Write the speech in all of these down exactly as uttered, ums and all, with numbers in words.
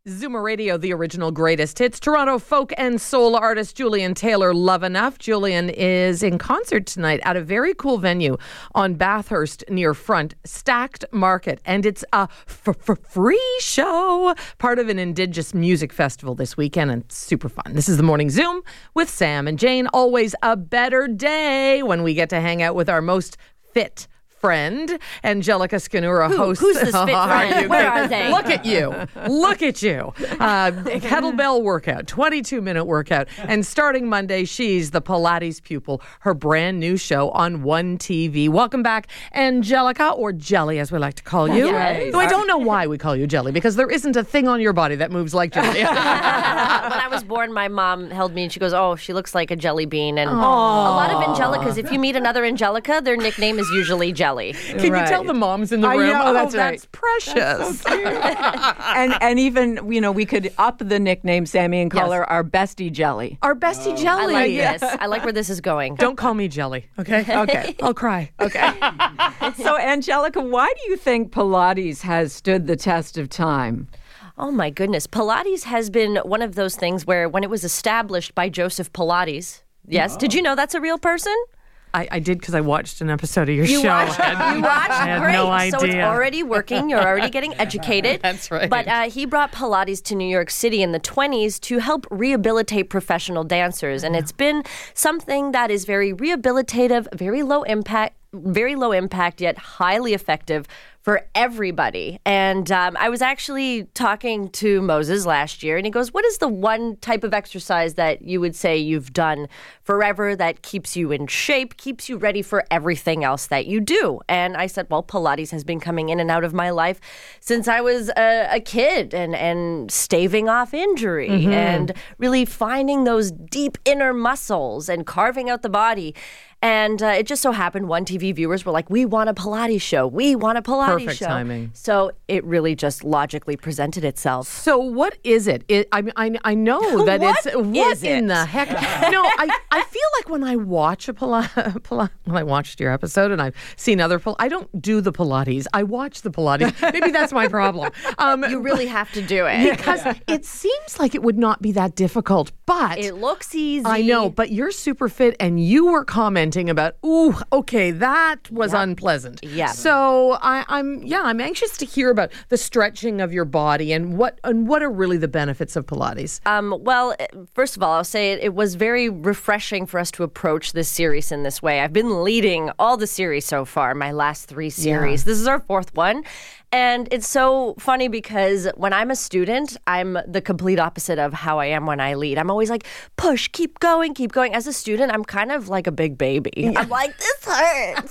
Zoomer Radio, the original greatest hits. Toronto folk and soul artist Julian Taylor, Love Enough. Julian is in concert tonight at a very cool venue on Bathurst near Front, Stacked Market. And it's a f-f-free show, part of an Indigenous music festival this weekend, and it's super fun. This is the Morning Zoom with Sam and Jane. Always a better day when we get to hang out with our most fit friend, Angelica Scanura, Who, host. Who's this fit friend? Where are they? Look at you. Look at you. Uh, kettlebell workout, twenty-two minute workout. And starting Monday, she's the Pilates pupil, her brand new show on One T V. Welcome back, Angelica, or Jelly, as we like to call you. Yes. Though I don't know why we call you Jelly, because there isn't a thing on your body that moves like jelly. When I was born, my mom held me and she goes, oh, she looks like a jelly bean. And Aww. a lot of Angelicas, if you meet another Angelica, their nickname is usually Jelly. Can right. you tell the moms in the I room? know, oh, that's that's right. precious. That's so cute. and and even, you know, we could up the nickname, Sammy, and call Yes. her our bestie Jelly. Our bestie I Jelly. like this. I like where this is going. Don't call me Jelly, okay? Okay. I'll cry. Okay. So, Angelica, why do you think Pilates has stood the test of time? Oh, my goodness. Pilates has been one of those things where when it was established by Joseph Pilates, yes, oh. did you know that's a real person? I, I did because I watched an episode of your you show. Watched, you watched? I had Great. no idea. So it's already working. You're already getting educated. That's right. But uh, he brought Pilates to New York City in the twenties to help rehabilitate professional dancers. And it's been something that is very rehabilitative, very low impact, very low impact, yet highly effective for everybody. And um, I was actually talking to Moses last year, and he goes, what is the one type of exercise that you would say you've done forever that keeps you in shape, keeps you ready for everything else that you do? And I said, well, Pilates has been coming in and out of my life since I was a, a kid, and, and staving off injury mm-hmm. and really finding those deep inner muscles and carving out the body. And uh, it just so happened One T V viewers were like, we want a Pilates show. We want a Pilates Perfect show. timing. So it really just logically presented itself. So what is it? it I, I I know that What it's what is in it? the heck? No, I, I feel like when I watch a Pilates, Pil- when I watched your episode and I've seen other Pil- I don't do the Pilates. I watch the Pilates. Maybe that's my problem. Um, You really have to do it. because it seems like it would not be that difficult, but It looks easy. I know, but you're super fit, and you were commenting about, ooh, okay, that was Yep. unpleasant. Yeah. So I, I'm, yeah, I'm anxious to hear about the stretching of your body and what and what are really the benefits of Pilates. Um, well, first of all, I'll say it, it was very refreshing for us to approach this series in this way. I've been leading all the series so far, my last three series. Yeah. This is our fourth one. And it's so funny because when I'm a student, I'm the complete opposite of how I am when I lead. I'm always like, push, keep going, keep going. As a student, I'm kind of like a big baby. Yeah. I'm like, this hurts.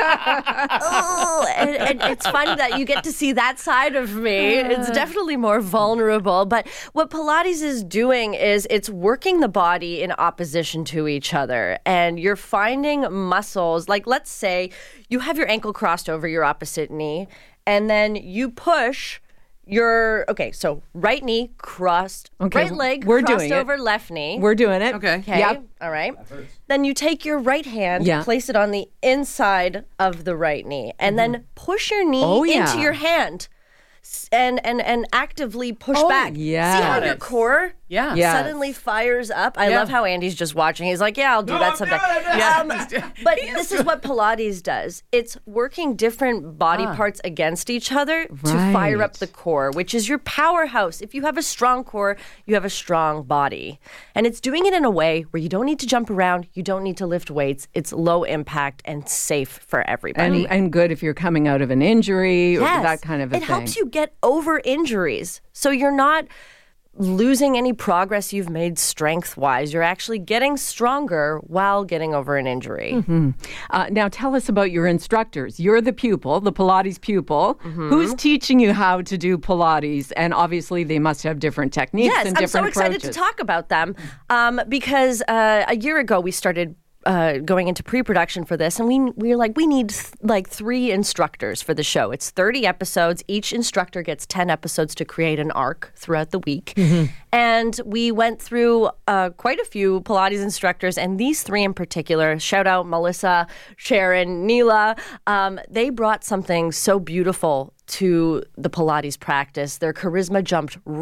Oh, and, and it's fun that you get to see that side of me. It's definitely more vulnerable. But what Pilates is doing is it's working the body in opposition to each other. And you're finding muscles, like let's say you have your ankle crossed over your opposite knee, and then you push your, okay, so right knee crossed, Okay, right leg we're crossed doing it. over left knee. We're doing it. Okay. Okay, Yep. all right. Then you take your right hand, Yeah. place it on the inside of the right knee, and then push your knee Oh, yeah. into your hand s- and and and actively push Oh, back. yeah. See how your Yes. core Yeah. Yeah. suddenly fires up? I Yeah. love how Andy's just watching. He's like, yeah, I'll do No, that I'm someday. doing it. Yeah. Um, but this is what Pilates does. It's working different body Ah. parts against each other to Right. fire up the core, which is your powerhouse. If you have a strong core, you have a strong body. And it's doing it in a way where you don't need to jump around, you don't need to lift weights. It's low impact and safe for everybody. And, and good if you're coming out of an injury or Yes. that kind of a it thing. helps you get over injuries. So you're not losing any progress you've made strength-wise. You're actually getting stronger while getting over an injury. Mm-hmm. Uh, now, tell us about your instructors. You're the pupil, the Pilates pupil. Mm-hmm. Who's teaching you how to do Pilates? And obviously, they must have different techniques Yes, and I'm different so excited approaches. to talk about them um, because uh, a year ago we started uh, going into pre-production for this, and we we were like, we need th- like three instructors for the show. It's thirty episodes. Each instructor gets ten episodes to create an arc throughout the week. Mm-hmm. And we went through uh, quite a few Pilates instructors, and these three in particular, shout out Melissa, Sharon, Neela, um, they brought something so beautiful to the Pilates practice. Their charisma jumped right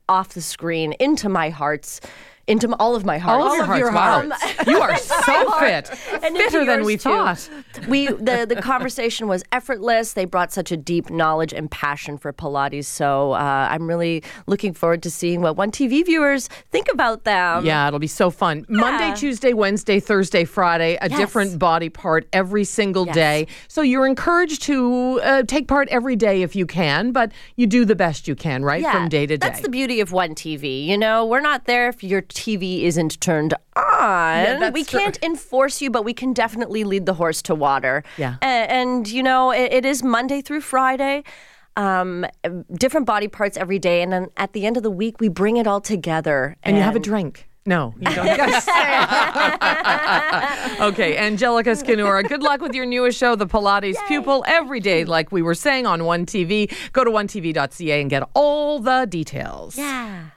off the screen into my hearts. Into all of my heart. All, All of your of hearts. your Wow. hearts. You are so fit. And into Fitter than yours, we too. thought. We the the conversation was effortless. They brought such a deep knowledge and passion for Pilates. So uh, I'm really looking forward to seeing what One T V viewers think about them. Yeah, it'll be so fun. Monday, Tuesday, Wednesday, Thursday, Friday, a Yes. different body part every single Yes. day. So you're encouraged to uh, take part every day if you can, but you do the best you can, right? Yeah, From day to day. That's the beauty of One T V. You know, we're not there if your T V isn't turned on. that's we true. can't enforce you, but we can definitely lead the horse to water. Yeah. A- And, you know, it, it is Monday through Friday. Um, different body parts every day. And then at the end of the week, we bring it all together. and you have a drink. No, you don't. Okay, Angelica Skinura, good luck with your newest show, The Pilates Pupil, every day, like we were saying on One T V. Go to one t v dot c a and get all the details. Yeah.